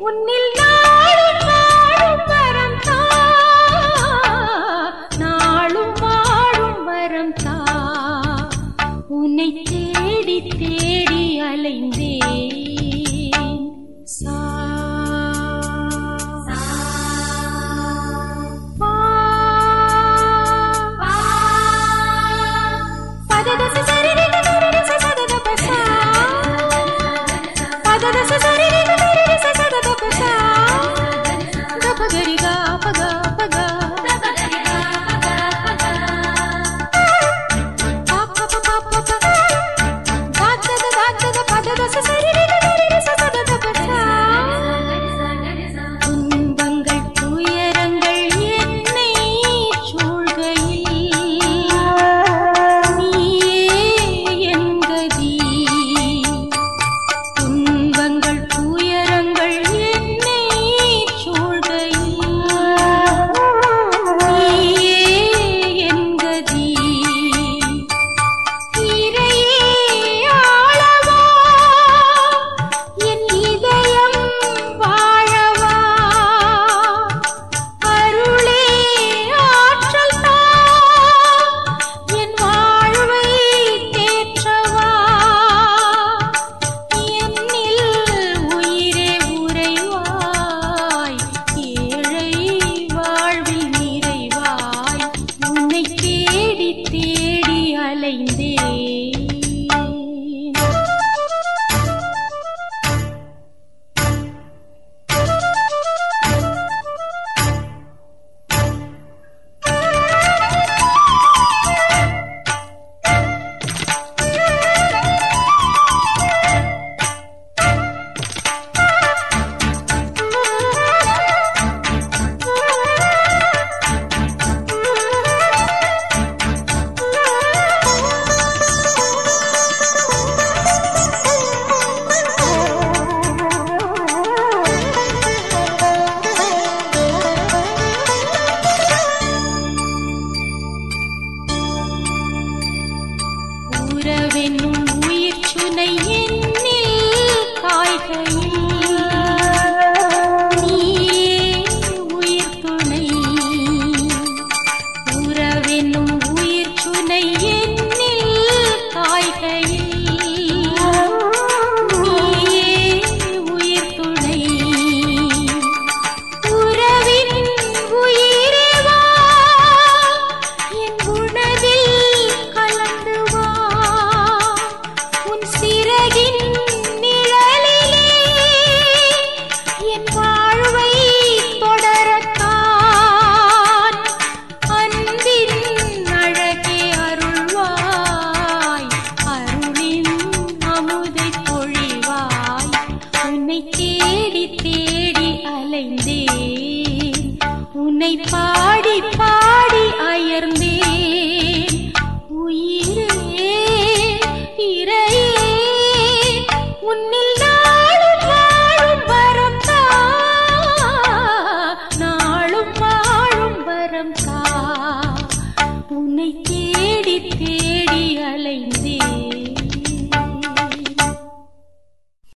உன்னில் நாளும் வாழும் வரம் தா, நாளும் வாழும் வரம் தா. உன்னை தேடி தேடி அலைந்தேன். சா உறவென்னும் உயிர் சுனை என்னில் காய்கையில் நீயே உயிர் துணை. உறவென்னும் உயிர் சுனை என்னில் காய்கையில் நீயே உயிர் துணை. உறவின் உயிரே வா, என் உணவில் கலந்து வா. உன் சிறகின் நிழலிலே என் வாழ்வை தொடரத்தான். அன்பின் அழகே அருள்வாய், அருளின் அமுதை பொழிவாய். உன்னை தேடி தேடி அலைந்தேன், உன்னை பாடி பாடி அயர்ந்தேன். உயிரே இறையே, உன்னில் நாளும் வாழும் வரம் தா, நாளும் வாழும் வரம் தா. உன்னை தேடி தேடி அலைந்தேன்.